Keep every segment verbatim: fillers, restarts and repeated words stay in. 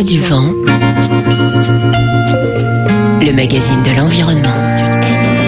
Voix du vent, le magazine de l'environnement sur R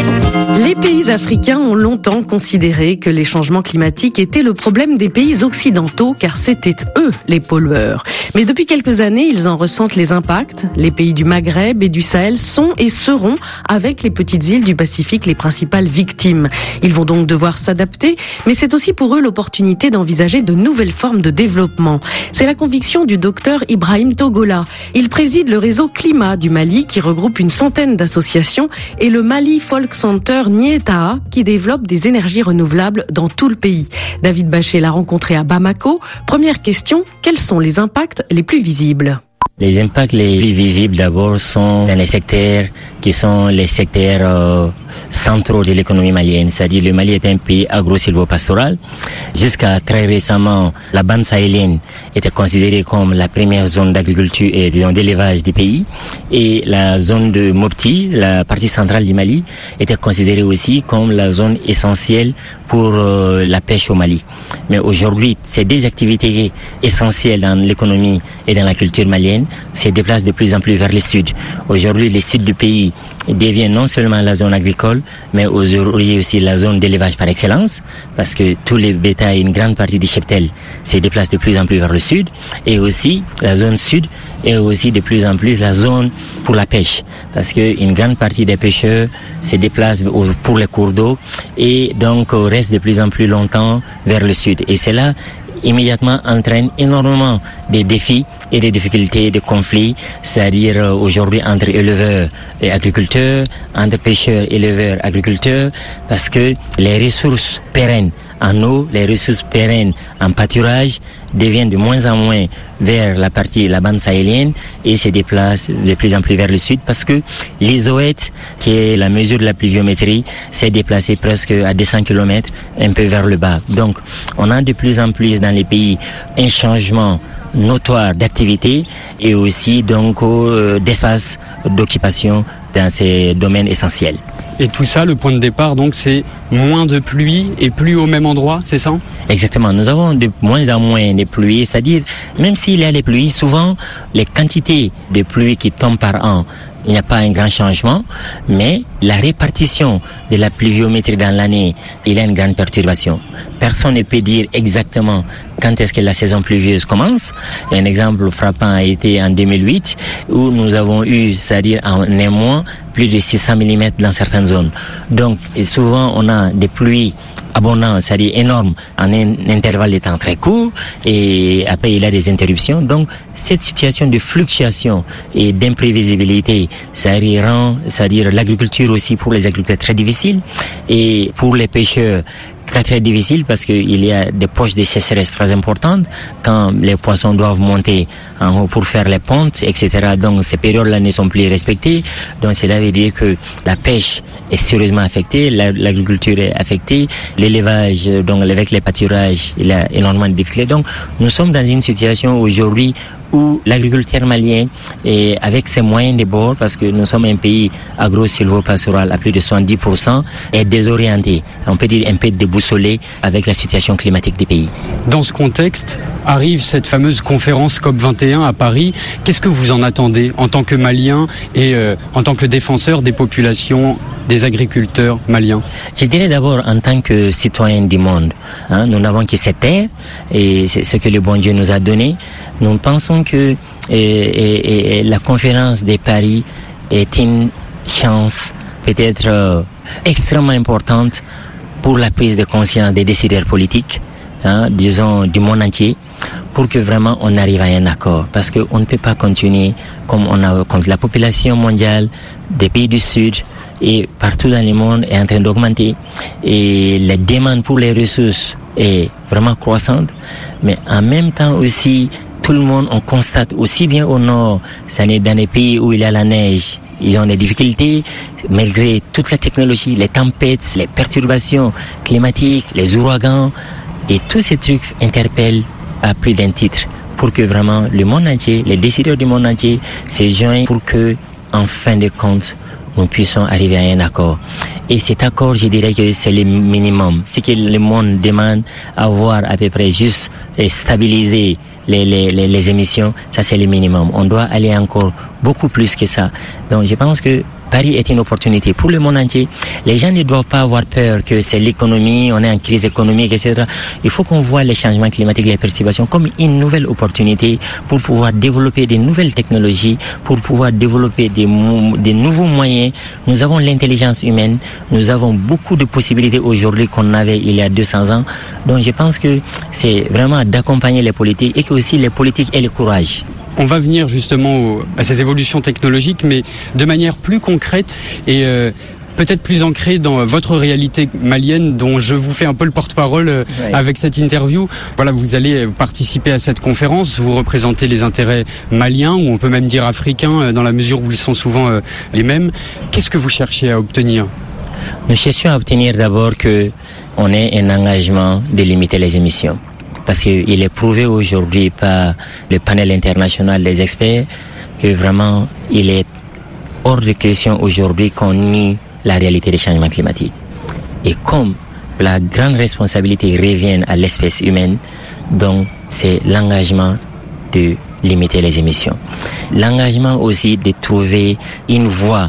F M. Les pays africains ont longtemps considéré que les changements climatiques étaient le problème des pays occidentaux, car c'était eux les pollueurs. Mais depuis quelques années, ils en ressentent les impacts. Les pays du Maghreb et du Sahel sont et seront, avec les petites îles du Pacifique, les principales victimes. Ils vont donc devoir s'adapter, mais c'est aussi pour eux l'opportunité d'envisager de nouvelles formes de développement. C'est la conviction du docteur Ibrahim Togola. Il préside le réseau Climat du Mali, qui regroupe une centaine d'associations, et le Mali Folk Center Nietaha, qui développe des énergies renouvelables dans tout le pays. David Bachet l'a rencontré à Bamako. Première question, quels sont les impacts les plus visibles? Les impacts les plus visibles d'abord sont dans les secteurs qui sont les secteurs euh, centraux de l'économie malienne. C'est-à-dire le Mali est un pays agro-silvopastoral. Jusqu'à très récemment, la bande sahélienne était considérée comme la première zone d'agriculture et disons d'élevage du pays. Et la zone de Mopti, la partie centrale du Mali, était considérée aussi comme la zone essentielle pour euh, la pêche au Mali. Mais aujourd'hui, ces deux activités essentielles dans l'économie et dans la culture malienne se déplace de plus en plus vers le sud. Aujourd'hui, le sud du pays devient non seulement la zone agricole, mais aujourd'hui aussi la zone d'élevage par excellence, parce que tous les bétails, une grande partie du cheptel se déplace de plus en plus vers le sud, et aussi la zone sud est aussi de plus en plus la zone pour la pêche, parce que une grande partie des pêcheurs se déplacent pour les cours d'eau et donc restent de plus en plus longtemps vers le sud. Et c'est là immédiatement entraîne énormément de défis et de difficultés, de conflits, c'est-à-dire euh, aujourd'hui entre éleveurs et agriculteurs, entre pêcheurs, éleveurs, agriculteurs, parce que les ressources pérennes en eau, les ressources pérennes en pâturage deviennent de moins en moins vers la partie, la bande sahélienne, et se déplacent de plus en plus vers le sud, parce que l'isoète, qui est la mesure de la pluviométrie, s'est déplacée presque à deux cents kilomètres, un peu vers le bas. Donc, on a de plus en plus dans les pays un changement notoire d'activité et aussi donc euh, d'espace d'occupation dans ces domaines essentiels. Et tout ça, le point de départ, donc, c'est moins de pluie et plus au même endroit, c'est ça? Exactement. Nous avons de moins en moins de pluie, c'est-à-dire, même s'il y a les pluies, souvent, les quantités de pluie qui tombent par an, il n'y a pas un grand changement, mais la répartition de la pluviométrie dans l'année, il y a une grande perturbation. Personne ne peut dire exactement quand est-ce que la saison pluvieuse commence. Un exemple frappant a été en deux mille huit, où nous avons eu, c'est-à-dire en un mois, plus de six cents millimètres dans certaines zones. Donc, et souvent, on a des pluies abondantes, c'est-à-dire énormes, en un intervalle de temps très court, et après, il y a des interruptions. Donc, cette situation de fluctuation et d'imprévisibilité, ça rend, c'est-à-dire l'agriculture aussi pour les agriculteurs très difficile, et pour les pêcheurs, très très difficile, parce qu'il y a des poches de sécheresse très importantes quand les poissons doivent monter en haut pour faire les pontes, et cetera. Donc ces périodes-là ne sont plus respectées. Donc cela veut dire que la pêche est sérieusement affectée, l'agriculture est affectée, l'élevage, donc avec les pâturages, il y a énormément de difficultés. Donc nous sommes dans une situation aujourd'hui où l'agriculteur malien, est, avec ses moyens de bord, parce que nous sommes un pays agro-silvopastoral à plus de soixante-dix pour cent, est désorienté. On peut dire un peu déboussolé avec la situation climatique des pays. Dans ce contexte, arrive cette fameuse conférence COP vingt et un à Paris. Qu'est-ce que vous en attendez en tant que Malien et euh, en tant que défenseur des populations, des agriculteurs maliens? Je dirais d'abord en tant que citoyen du monde, hein, nous n'avons que cette terre et c'est ce que le bon Dieu nous a donné. Nous pensons que et, et, et la conférence de Paris est une chance peut-être euh, extrêmement importante pour la prise de conscience des décideurs politiques, hein, disons du monde entier, pour que vraiment on arrive à un accord, parce que on ne peut pas continuer comme on a, comme la population mondiale des pays du Sud et partout dans le monde est en train d'augmenter et la demande pour les ressources est vraiment croissante, mais en même temps aussi tout le monde, on constate aussi bien au nord, ça n'est dans les pays où il y a la neige, ils ont des difficultés, malgré toute la technologie, les tempêtes, les perturbations climatiques, les ouragans, et tous ces trucs interpellent à plus d'un titre pour que vraiment le monde entier, les décideurs du monde entier se joignent pour que, en fin de compte, nous puissions arriver à un accord. Et cet accord, je dirais que c'est le minimum. Ce que le monde demande, avoir à peu près juste stabiliser les, les, les, les émissions, ça c'est le minimum. On doit aller encore beaucoup plus que ça. Donc je pense que Paris est une opportunité pour le monde entier. Les gens ne doivent pas avoir peur que c'est l'économie, on est en crise économique, et cetera. Il faut qu'on voit les changements climatiques, les perturbations comme une nouvelle opportunité pour pouvoir développer des nouvelles technologies, pour pouvoir développer des, des nouveaux moyens. Nous avons l'intelligence humaine, nous avons beaucoup de possibilités aujourd'hui qu'on avait il y a deux cents ans. Donc je pense que c'est vraiment d'accompagner les politiques et que aussi les politiques aient le courage. On va venir justement au, à ces évolutions technologiques, mais de manière plus concrète et euh, peut-être plus ancrée dans votre réalité malienne, dont je vous fais un peu le porte-parole euh, oui. avec cette interview. Voilà, vous allez participer à cette conférence, vous représentez les intérêts maliens, ou on peut même dire africains, euh, dans la mesure où ils sont souvent euh, les mêmes. Qu'est-ce que vous cherchez à obtenir ? Nous cherchons à obtenir d'abord que on ait un engagement de limiter les émissions. Parce qu'il est prouvé aujourd'hui par le panel international des experts que vraiment il est hors de question aujourd'hui qu'on nie la réalité des changements climatiques. Et comme la grande responsabilité revient à l'espèce humaine, donc c'est l'engagement de limiter les émissions. L'engagement aussi de trouver une voie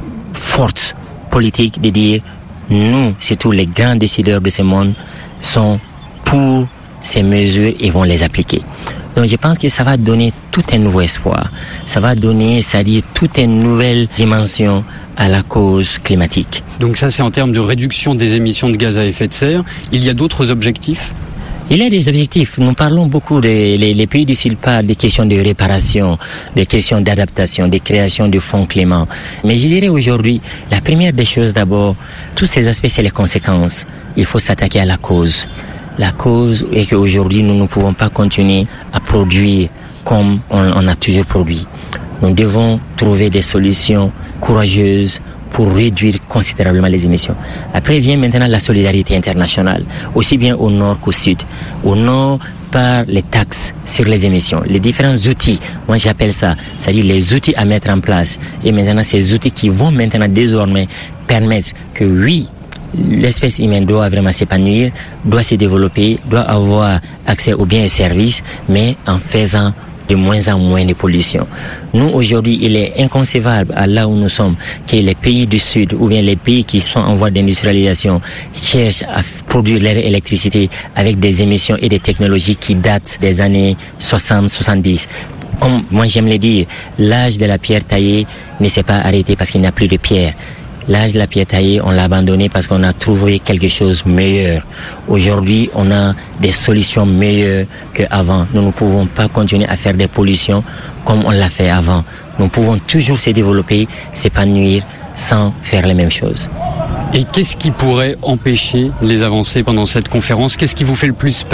forte politique de dire nous, surtout les grands décideurs de ce monde, sont pour ces mesures et vont les appliquer. Donc je pense que ça va donner tout un nouveau espoir. Ça va donner, c'est-à-dire toute une nouvelle dimension à la cause climatique. Donc ça c'est en termes de réduction des émissions de gaz à effet de serre. Il y a d'autres objectifs ? Il y a des objectifs. Nous parlons beaucoup, de, les, les pays du Sud parlent des questions de réparation, des questions d'adaptation, des créations de fonds cléments. Mais je dirais aujourd'hui, la première des choses d'abord, tous ces aspects c'est les conséquences. Il faut s'attaquer à la cause. La cause est qu'aujourd'hui, nous ne pouvons pas continuer à produire comme on, on a toujours produit. Nous devons trouver des solutions courageuses pour réduire considérablement les émissions. Après vient maintenant la solidarité internationale, aussi bien au nord qu'au sud. Au nord, par les taxes sur les émissions, les différents outils, moi j'appelle ça, c'est-à-dire les outils à mettre en place. Et maintenant, ces outils qui vont maintenant désormais permettre que oui, l'espèce humaine doit vraiment s'épanouir, doit se développer, doit avoir accès aux biens et services, mais en faisant de moins en moins de pollution. Nous, aujourd'hui, il est inconcevable, à là où nous sommes, que les pays du Sud, ou bien les pays qui sont en voie d'industrialisation, cherchent à produire leur électricité avec des émissions et des technologies qui datent des années soixante soixante-dix. Comme moi j'aime le dire, l'âge de la pierre taillée ne s'est pas arrêté parce qu'il n'y a plus de pierre. L'âge de la pierre taillée, on l'a abandonné parce qu'on a trouvé quelque chose de meilleur. Aujourd'hui, on a des solutions meilleures qu'avant. Nous ne pouvons pas continuer à faire des pollutions comme on l'a fait avant. Nous pouvons toujours se développer, s'épanouir sans faire les mêmes choses. Et qu'est-ce qui pourrait empêcher les avancées pendant cette conférence ? Qu'est-ce qui vous fait le plus peur ?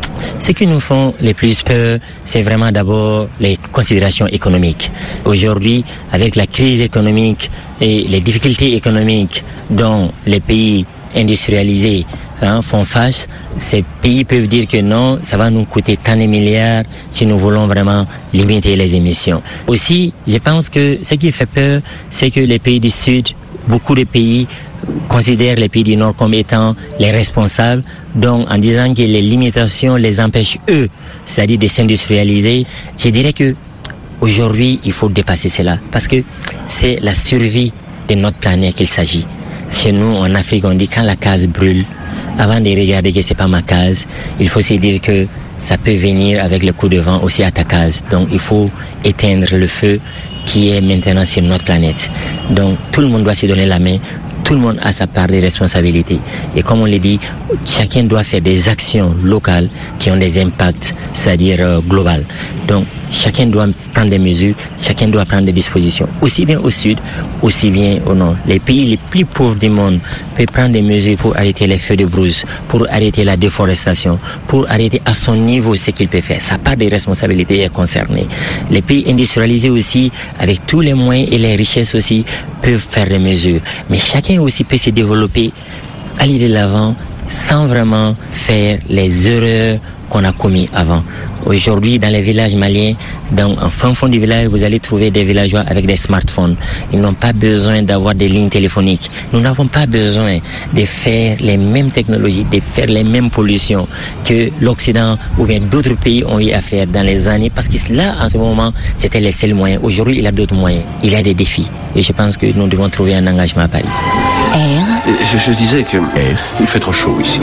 Ce qui nous font le plus peur, c'est vraiment d'abord les considérations économiques. Aujourd'hui, avec la crise économique et les difficultés économiques dont les pays industrialisés hein, font face, ces pays peuvent dire que non, ça va nous coûter tant de milliards si nous voulons vraiment limiter les émissions. Aussi, je pense que ce qui fait peur, c'est que les pays du Sud, beaucoup de pays considèrent les pays du Nord comme étant les responsables, donc en disant que les limitations les empêchent eux, c'est-à-dire de s'industrialiser. Je dirais que aujourd'hui, il faut dépasser cela, parce que c'est la survie de notre planète qu'il s'agit. Chez nous, en Afrique, on dit quand la case brûle, avant de regarder que c'est pas ma case, il faut se dire que ça peut venir avec le coup de vent aussi à ta case. Donc il faut éteindre le feu qui est maintenant sur notre planète. Donc tout le monde doit se donner la main, tout le monde a sa part de responsabilité. Et comme on l'a dit, chacun doit faire des actions locales qui ont des impacts, c'est-à-dire euh, global. Donc chacun doit prendre des mesures, chacun doit prendre des dispositions, aussi bien au sud, aussi bien au nord. Les pays les plus pauvres du monde peuvent prendre des mesures pour arrêter les feux de brousse, pour arrêter la déforestation, pour arrêter à son niveau ce qu'il peut faire. Sa part de responsabilité est concernée. Les pays industrialisés aussi, avec tous les moyens et les richesses aussi, peuvent faire des mesures. Mais chacun aussi peut se développer, aller de l'avant, sans vraiment faire les erreurs qu'on a commis avant. Aujourd'hui, dans les villages maliens, dans un fin fond du village, vous allez trouver des villageois avec des smartphones. Ils n'ont pas besoin d'avoir des lignes téléphoniques. Nous n'avons pas besoin de faire les mêmes technologies, de faire les mêmes pollutions que l'Occident ou bien d'autres pays ont eu à faire dans les années, parce que là, en ce moment, c'était les seuls moyens. Aujourd'hui, il y a d'autres moyens. Il y a des défis. Et je pense que nous devons trouver un engagement à Paris. R. Je, je disais que F. Il fait trop chaud ici.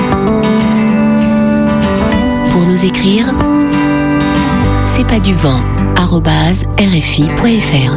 Pour nous écrire, c'est pas du vent, arobase r f i point f r.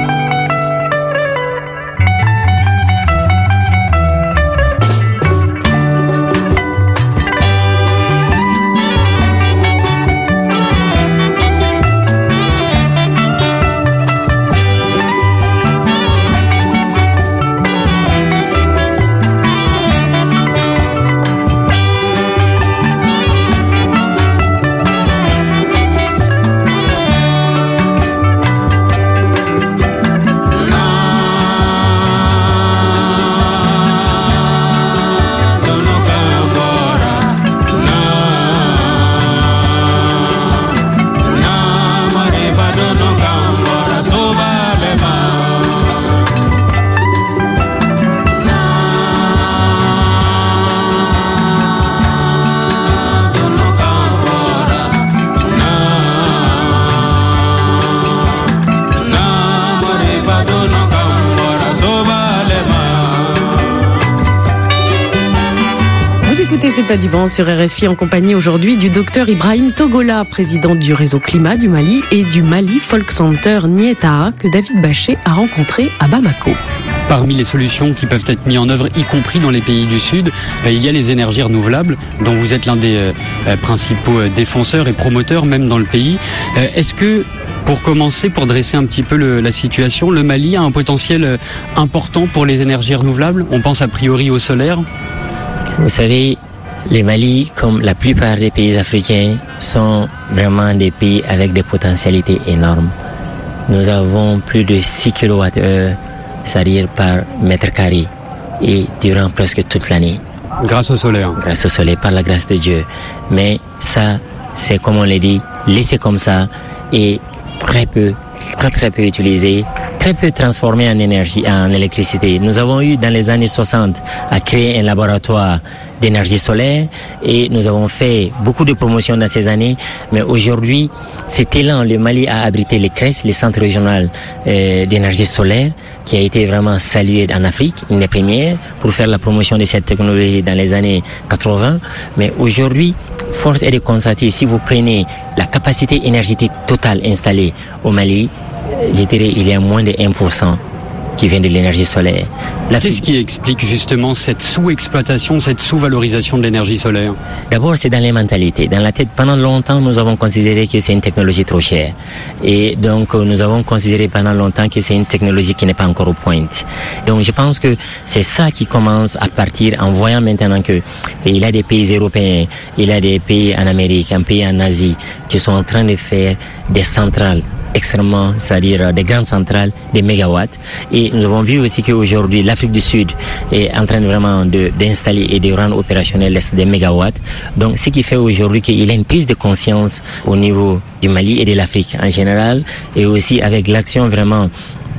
C'est pas du vent sur R F I en compagnie aujourd'hui du docteur Ibrahim Togola, président du réseau Climat du Mali, et du Mali Folk Center Nietaha que David Bachet a rencontré à Bamako. Parmi les solutions qui peuvent être mises en œuvre, y compris dans les pays du Sud, il y a les énergies renouvelables, dont vous êtes l'un des principaux défenseurs et promoteurs, même dans le pays. Est-ce que, pour commencer, pour dresser un petit peu le, la situation, le Mali a un potentiel important pour les énergies renouvelables? On pense a priori au solaire. Vous savez, le Mali, comme la plupart des pays africains, sont vraiment des pays avec des potentialités énormes. Nous avons plus de six kilowattheures, c'est-à-dire par mètre carré, et durant presque toute l'année. Grâce au solaire. Grâce au soleil, par la grâce de Dieu. Mais ça, c'est comme on l'a dit, laissé comme ça, et très peu, très très peu utilisé, très peu transformé en énergie, en électricité. Nous avons eu dans les années soixante à créer un laboratoire d'énergie solaire et nous avons fait beaucoup de promotions dans ces années, mais aujourd'hui, cet élan, le Mali a abrité les C R E S, les centres régionaux euh, d'énergie solaire, qui a été vraiment salué en Afrique, une des premières, pour faire la promotion de cette technologie dans les années quatre-vingts. Mais aujourd'hui, force est de constater, si vous prenez la capacité énergétique totale installée au Mali, je dirais il y a moins de un pour cent qui vient de l'énergie solaire. Qu'est-ce qui explique justement cette sous-exploitation, cette sous-valorisation de l'énergie solaire? D'abord, c'est dans les mentalités. Dans la tête, pendant longtemps, nous avons considéré que c'est une technologie trop chère. Et donc, nous avons considéré pendant longtemps que c'est une technologie qui n'est pas encore au point. Donc, je pense que c'est ça qui commence à partir en voyant maintenant que il y a des pays européens, il y a des pays en Amérique, un pays en Asie, qui sont en train de faire des centrales extrêmement, c'est-à-dire des grandes centrales, des mégawatts. Et nous avons vu aussi qu'aujourd'hui, l'Afrique du Sud est en train vraiment de, d'installer et de rendre opérationnels des mégawatts. Donc, ce qui fait aujourd'hui qu'il y a une prise de conscience au niveau du Mali et de l'Afrique en général, et aussi avec l'action vraiment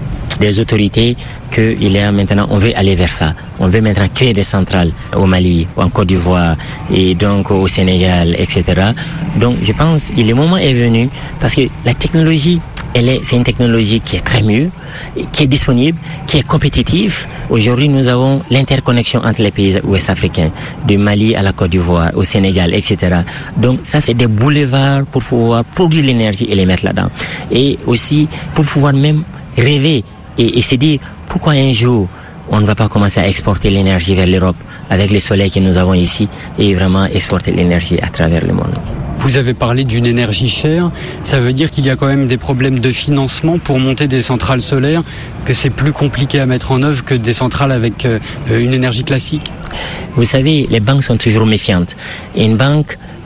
des autorités, qu'il y a maintenant, on veut aller vers ça. On veut maintenant créer des centrales au Mali, en Côte d'Ivoire, et donc au Sénégal, et cetera. Donc, je pense que le moment est venu, parce que la technologie, elle est, c'est une technologie qui est très mûre, qui est disponible, qui est compétitive. Aujourd'hui, nous avons l'interconnexion entre les pays ouest africains, du Mali à la Côte d'Ivoire, au Sénégal, et cetera. Donc, ça, c'est des boulevards pour pouvoir produire l'énergie et les mettre là-dedans. Et aussi, pour pouvoir même rêver et, et se dire, pourquoi un jour, on ne va pas commencer à exporter l'énergie vers l'Europe avec le soleil que nous avons ici et vraiment exporter l'énergie à travers le monde. Vous avez parlé d'une énergie chère. Ça veut dire qu'il y a quand même des problèmes de financement pour monter des centrales solaires, que c'est plus compliqué à mettre en œuvre que des centrales avec euh, une énergie classique? Vous savez, les banques sont toujours méfiantes. Une banque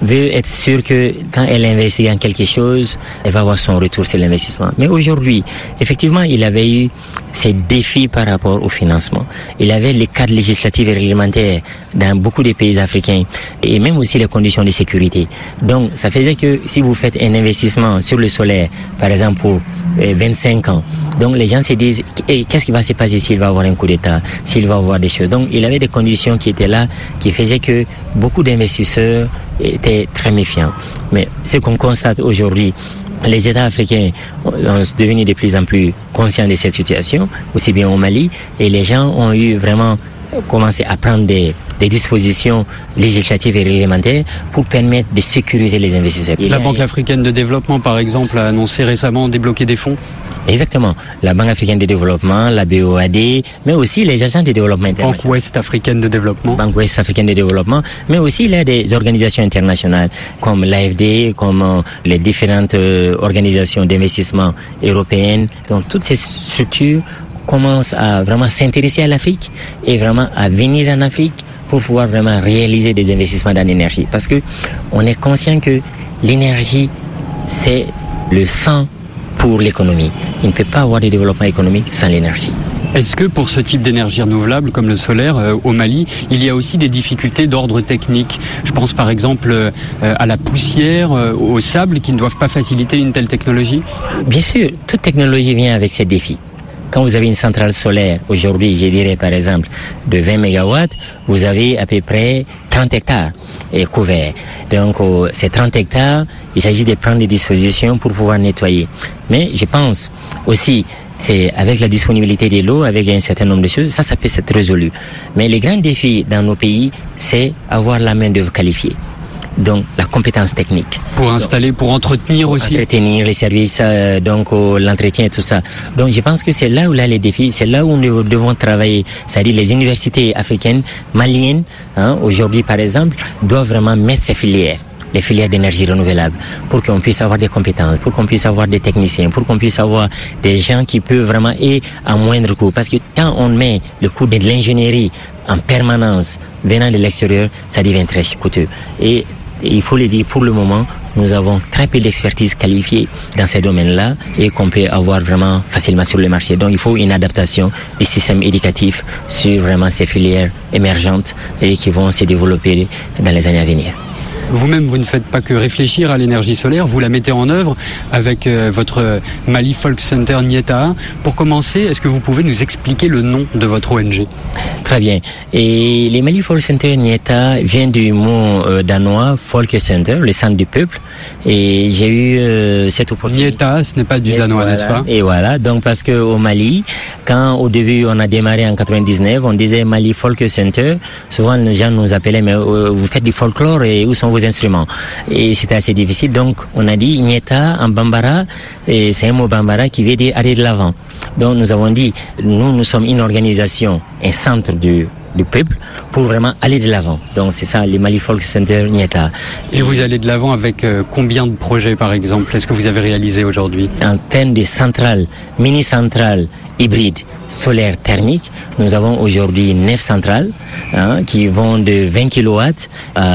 veut être sûre que quand elle investit dans quelque chose, elle va avoir son retour sur l'investissement. Mais aujourd'hui, effectivement, il avait eu ces défis par rapport au financement. Il avait les cadres législatifs et réglementaires dans beaucoup de pays africains et même aussi les conditions de sécurité. Donc, ça faisait que si vous faites un investissement sur le solaire, par exemple pour vingt-cinq ans, donc les gens se disent hey, qu'est-ce qui va se passer s'il va avoir un coup d'État, s'il va avoir des choses. Donc, il avait des conditions qui étaient là, qui faisaient que beaucoup d'investisseurs étaient très méfiants. Mais ce qu'on constate aujourd'hui, les États africains sont devenus de plus en plus conscients de cette situation, aussi bien au Mali, et les gens ont eu vraiment commencé à prendre des, des dispositions législatives et réglementaires pour permettre de sécuriser les investisseurs. La Banque africaine de développement, par exemple, a annoncé récemment débloquer des fonds. Exactement. La Banque africaine de développement, la B O A D, mais aussi les agents de développement international. Banque ouest africaine de développement. Banque ouest africaine de développement, mais aussi il y a des organisations internationales comme l'A F D, comme euh, les différentes euh, organisations d'investissement européennes. Donc toutes ces structures commencent à vraiment s'intéresser à l'Afrique et vraiment à venir en Afrique pour pouvoir vraiment réaliser des investissements dans l'énergie. Parce que on est conscient que l'énergie, c'est le sang pour l'économie. Il ne peut pas avoir de développement économique sans l'énergie. Est-ce que pour ce type d'énergie renouvelable comme le solaire euh, au Mali, il y a aussi des difficultés d'ordre technique? Je pense par exemple euh, à la poussière, euh, au sable qui ne doivent pas faciliter une telle technologie? Bien sûr, toute technologie vient avec ses défis. Quand vous avez une centrale solaire, aujourd'hui, je dirais par exemple, de vingt mégawatts, vous avez à peu près trente hectares et couverts. Donc, euh, ces trente hectares, il s'agit de prendre des dispositions pour pouvoir nettoyer. Mais je pense aussi, c'est avec la disponibilité de l'eau, avec un certain nombre de choses, ça, ça peut être résolu. Mais les grands défis dans nos pays, c'est avoir la main-d'œuvre qualifiée. Donc la compétence technique. Pour installer, donc, pour entretenir pour aussi. Entretenir les services, euh, donc euh, l'entretien et tout ça. Donc je pense que c'est là où là les défis, c'est là où nous devons travailler. C'est-à-dire les universités africaines, maliennes, hein, aujourd'hui par exemple, doivent vraiment mettre ces filières. Les filières d'énergie renouvelable, pour qu'on puisse avoir des compétences, pour qu'on puisse avoir des techniciens, pour qu'on puisse avoir des gens qui peuvent vraiment, et à moindre coût. Parce que quand on met le coût de l'ingénierie en permanence venant de l'extérieur, ça devient très coûteux. Et il faut le dire, pour le moment, nous avons très peu d'expertise qualifiée dans ces domaines-là et qu'on peut avoir vraiment facilement sur le marché. Donc il faut une adaptation des systèmes éducatifs sur vraiment ces filières émergentes et qui vont se développer dans les années à venir. Vous-même, vous ne faites pas que réfléchir à l'énergie solaire, vous la mettez en œuvre avec euh, votre Mali Folk Center Nieta. Pour commencer, est-ce que vous pouvez nous expliquer le nom de votre O N G? Très bien. Et les Mali Folk Center Nieta vient du mot euh, danois Folk Center, le centre du peuple. Et j'ai eu euh, cette opportunité. Nieta, ce n'est pas du et danois, voilà, n'est-ce pas? Et voilà. Donc parce que au Mali, quand au début on a démarré en quatre-vingt-dix-neuf, on disait Mali Folk Center. Souvent les gens nous appelaient mais euh, vous faites du folklore et où sont vos instruments? Et c'était assez difficile. Donc on a dit Nieta en bambara, et c'est un mot bambara qui veut dire aller de l'avant. Donc nous avons dit nous nous sommes une organisation, un centre du du peuple pour vraiment aller de l'avant. Donc c'est ça, les Mali Folk Center Nieta. Et, et vous allez de l'avant avec euh, combien de projets par exemple? Est-ce que vous avez réalisé aujourd'hui? En termes de centrales, mini-centrales hybrides, solaires thermiques, nous avons aujourd'hui neuf centrales hein, qui vont de vingt kilowatts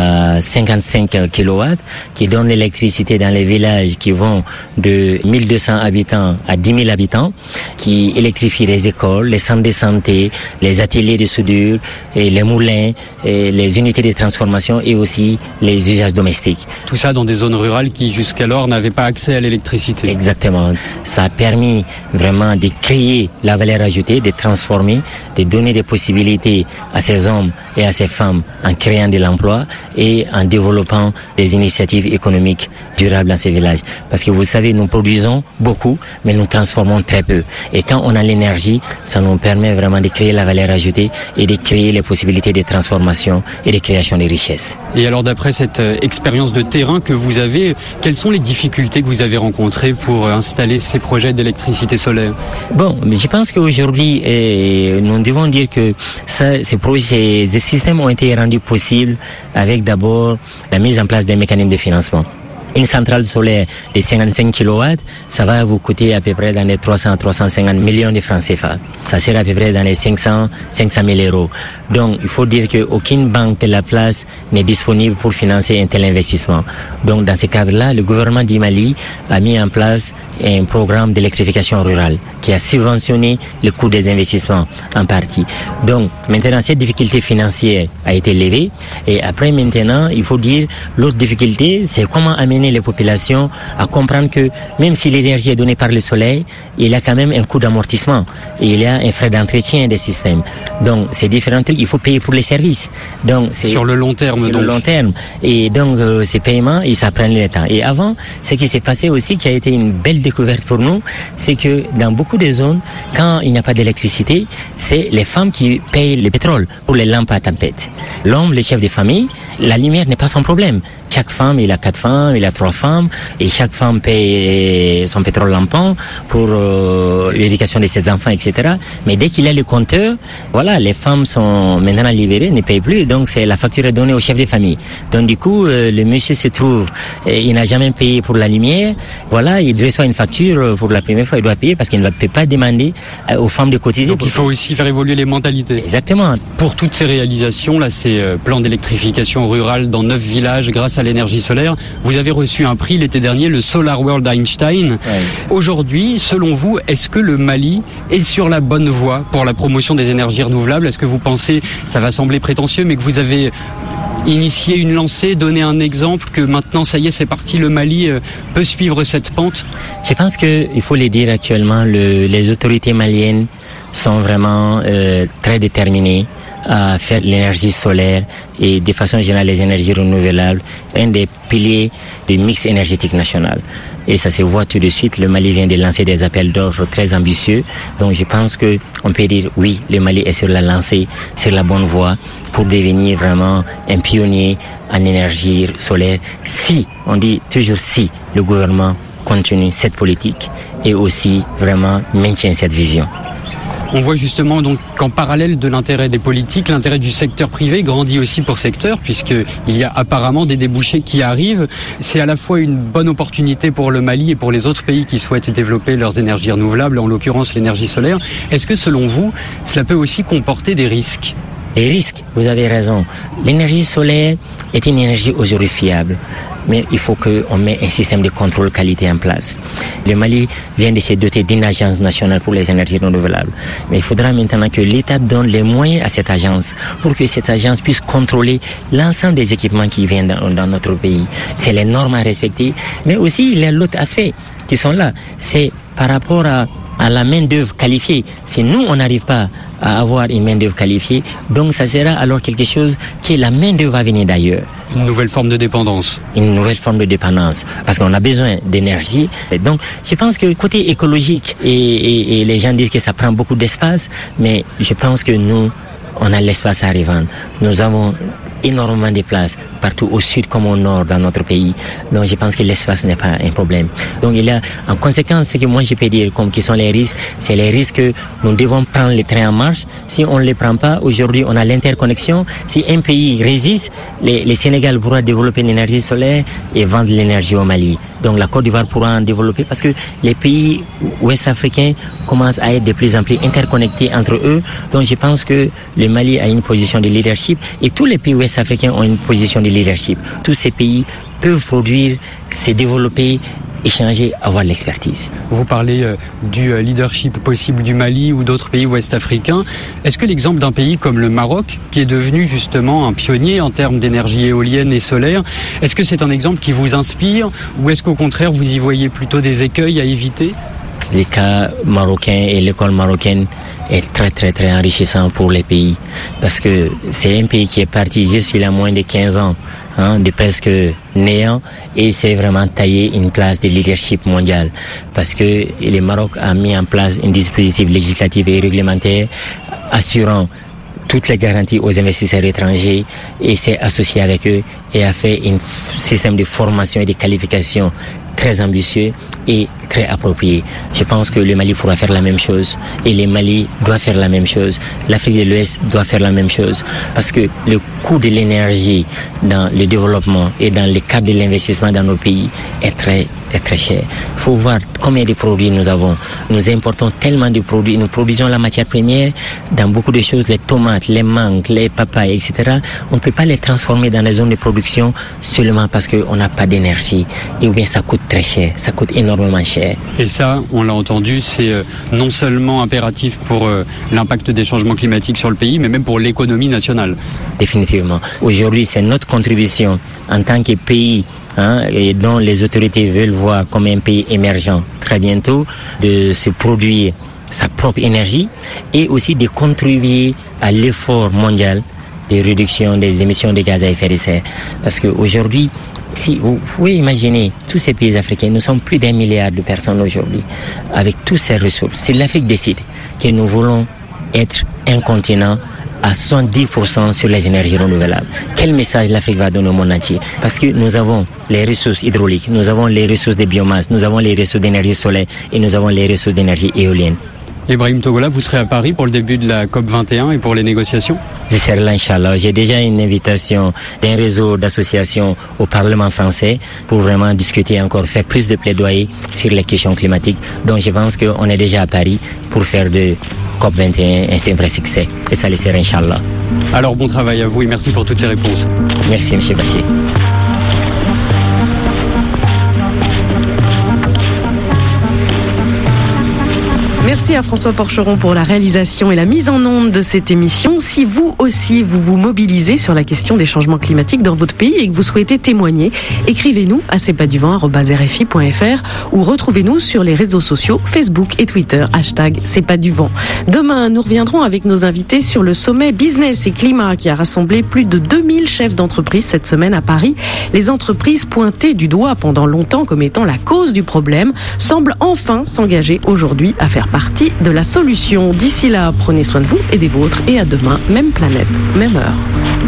à cinquante-cinq kilowatts, qui donnent l'électricité dans les villages qui vont de mille deux cents habitants à dix mille habitants, qui électrifient les écoles, les centres de santé, les ateliers de soudure, et les moulins, et les unités de transformation et aussi les usages domestiques. Tout ça dans des zones rurales qui jusqu'alors n'avaient pas accès à l'électricité. Exactement. Ça a permis vraiment de créer la valeur ajoutée, de transformer, de donner des possibilités à ces hommes et à ces femmes en créant de l'emploi et en développant des initiatives économiques durables dans ces villages. Parce que vous savez, nous produisons beaucoup, mais nous transformons très peu. Et quand on a l'énergie, ça nous permet vraiment de créer la valeur ajoutée et de créer les possibilités de transformation et de création de richesses. Et alors d'après cette euh, expérience de terrain que vous avez, quelles sont les difficultés que vous avez rencontrées pour euh, installer ces projets d'électricité solaire? Bon, mais je pense qu'aujourd'hui, euh, nous devons dire que ça, ces projets, ces systèmes ont été rendus possibles avec d'abord la mise en place des mécanismes de financement. Une centrale solaire de cinquante-cinq kilowatts, ça va vous coûter à peu près dans les trois cents à trois cent cinquante millions de francs C F A. ça sera à peu près dans les cinq cents, cinq cent mille euros. Donc, il faut dire qu'aucune banque de la place n'est disponible pour financer un tel investissement. Donc, dans ce cadre-là, le gouvernement du Mali a mis en place un programme d'électrification rurale qui a subventionné le coût des investissements en partie. Donc, maintenant, cette difficulté financière a été levée. Et après, maintenant, il faut dire, l'autre difficulté, c'est comment amener les populations à comprendre que même si l'énergie est donnée par le soleil, il y a quand même un coût d'amortissement. Et il y a un frais d'entretien des systèmes. Donc, c'est différents trucs. Il faut payer pour les services. Donc, c'est sur le long terme. Sur donc. le long terme. Et donc, euh, ces paiements, ils ça prend le temps. Et avant, ce qui s'est passé aussi, qui a été une belle découverte pour nous, c'est que dans beaucoup de zones, quand il n'y a pas d'électricité, c'est les femmes qui payent le pétrole pour les lampes à tempête. L'homme, le chef de famille, la lumière n'est pas son problème. Chaque femme, il a quatre femmes, il a trois femmes, et chaque femme paye son pétrole lampant pour euh, l'éducation de ses enfants, et cetera. Mais dès qu'il a le compteur, voilà, les femmes sont maintenant libérées, ne payent plus, donc c'est la facture est donnée au chef de famille. Donc du coup, euh, le monsieur se trouve, euh, il n'a jamais payé pour la lumière, voilà, il reçoit une facture pour la première fois, il doit payer parce qu'il ne peut pas demander euh, aux femmes de cotiser. Donc il faut aussi faire évoluer les mentalités. Exactement. Pour toutes ces réalisations, là, ces euh, plans d'électrification rurale dans neuf villages grâce à l'énergie solaire, vous avez reçu un prix l'été dernier, le Solar World Einstein. Ouais. Aujourd'hui, selon vous, est-ce que le Mali est sur la bonne voie pour la promotion des énergies renouvelables? Est-ce que vous pensez, ça va sembler prétentieux, mais que vous avez initié une lancée, donné un exemple, que maintenant, ça y est, c'est parti, le Mali euh, peut suivre cette pente? Je pense que il faut le dire actuellement, le, les autorités maliennes sont vraiment euh, très déterminées à faire l'énergie solaire et de façon générale les énergies renouvelables, un des piliers du mix énergétique national. Et ça se voit tout de suite, le Mali vient de lancer des appels d'offres très ambitieux. Donc je pense que on peut dire oui, le Mali est sur la lancée, sur la bonne voie pour devenir vraiment un pionnier en énergie solaire. Si, on dit toujours si, le gouvernement continue cette politique et aussi vraiment maintient cette vision. On voit justement donc qu'en parallèle de l'intérêt des politiques, l'intérêt du secteur privé grandit aussi pour secteur, puisqu'il y a apparemment des débouchés qui arrivent. C'est à la fois une bonne opportunité pour le Mali et pour les autres pays qui souhaitent développer leurs énergies renouvelables, en l'occurrence l'énergie solaire. Est-ce que selon vous, cela peut aussi comporter des risques ? Les risques, vous avez raison. L'énergie solaire est une énergie aujourd'hui fiable, mais il faut qu'on mette un système de contrôle qualité en place. Le Mali vient de se doter d'une agence nationale pour les énergies renouvelables, mais il faudra maintenant que l'État donne les moyens à cette agence pour que cette agence puisse contrôler l'ensemble des équipements qui viennent dans, dans notre pays. C'est les normes à respecter, mais aussi il y a l'autre aspect qui sont là, c'est par rapport à à la main-d'œuvre qualifiée. Si nous, on n'arrive pas à avoir une main-d'œuvre qualifiée, donc ça sera alors quelque chose que la main-d'œuvre va venir d'ailleurs. Une nouvelle forme de dépendance. Une nouvelle forme de dépendance. Parce qu'on a besoin d'énergie. Et donc, je pense que côté écologique, et, et, et les gens disent que ça prend beaucoup d'espace, mais je pense que nous, on a l'espace à revendre. Nous avons énormément de places partout au sud comme au nord dans notre pays. Donc je pense que l'espace n'est pas un problème. Donc il y a en conséquence ce que moi je peux dire comme qui sont les risques, c'est les risques que nous devons prendre le train en marche. Si on ne les prend pas, aujourd'hui on a l'interconnexion. Si un pays résiste, les, les Sénégal pourra développer l'énergie solaire et vendre l'énergie au Mali. Donc la Côte d'Ivoire pourra en développer parce que les pays ouest-africains commencent à être de plus en plus interconnectés entre eux. Donc je pense que le Mali a une position de leadership et tous les pays ouest-africains ont une position de leadership. Tous ces pays peuvent produire, se développer, échanger, avoir l'expertise. Vous parlez euh, du euh, leadership possible du Mali ou d'autres pays ouest-africains. Est-ce que l'exemple d'un pays comme le Maroc, qui est devenu justement un pionnier en termes d'énergie éolienne et solaire, est-ce que c'est un exemple qui vous inspire ou est-ce qu'au contraire vous y voyez plutôt des écueils à éviter ? Les cas marocains et l'école marocaine est très très très enrichissant pour les pays parce que c'est un pays qui est parti juste il y a moins de quinze ans hein, de presque néant et c'est vraiment taillé une place de leadership mondial parce que le Maroc a mis en place un dispositif législatif et réglementaire assurant toutes les garanties aux investisseurs étrangers et s'est associé avec eux et a fait un système de formation et de qualification très ambitieux et très très approprié. Je pense que le Mali pourra faire la même chose et le Mali doit faire la même chose. L'Afrique de l'Ouest doit faire la même chose parce que le coût de l'énergie dans le développement et dans le cadre de l'investissement dans nos pays est très est très cher. Il faut voir combien de produits nous avons. Nous importons tellement de produits. Nous produisons la matière première dans beaucoup de choses, les tomates, les mangues, les papayes, et cetera. On ne peut pas les transformer dans les zones de production seulement parce qu'on n'a pas d'énergie. Et ou bien ça coûte très cher. Ça coûte énormément cher. Et ça, on l'a entendu, c'est euh, non seulement impératif pour euh, l'impact des changements climatiques sur le pays, mais même pour l'économie nationale. Définitivement. Aujourd'hui, c'est notre contribution en tant que pays Hein, et dont les autorités veulent voir comme un pays émergent très bientôt, de se produire sa propre énergie et aussi de contribuer à l'effort mondial de réduction des émissions de gaz à effet de serre. Parce qu'aujourd'hui, si vous pouvez imaginer tous ces pays africains, nous sommes plus d'un milliard de personnes aujourd'hui, avec toutes ces ressources. Si l'Afrique décide que nous voulons être un continent à soixante-dix pour cent sur les énergies renouvelables. Quel message l'Afrique va donner au monde entier? Parce que nous avons les ressources hydrauliques, nous avons les ressources de biomasse, nous avons les ressources d'énergie solaire et nous avons les ressources d'énergie éolienne. Ibrahim Togola, vous serez à Paris pour le début de la C O P vingt et un et pour les négociations? Je serai là, Inch'Allah. J'ai déjà une invitation d'un réseau d'associations au Parlement français pour vraiment discuter encore, faire plus de plaidoyer sur les questions climatiques. Donc je pense qu'on est déjà à Paris pour faire de C O P vingt et un un vrai succès. Et ça le sera, Inch'Allah. Alors bon travail à vous et merci pour toutes ces réponses. Merci, M. Bachir. Merci à François Porcheron pour la réalisation et la mise en onde de cette émission. Si vous aussi, vous vous mobilisez sur la question des changements climatiques dans votre pays et que vous souhaitez témoigner, écrivez-nous à c'est pas du vent arobase r f i point f r ou retrouvez-nous sur les réseaux sociaux Facebook et Twitter, hashtag c'est pas du vent. Demain, nous reviendrons avec nos invités sur le sommet Business et Climat qui a rassemblé plus de deux mille chefs d'entreprise cette semaine à Paris. Les entreprises pointées du doigt pendant longtemps comme étant la cause du problème semblent enfin s'engager aujourd'hui à faire partie de la solution. D'ici là, prenez soin de vous et des vôtres et à demain, même planète, même heure.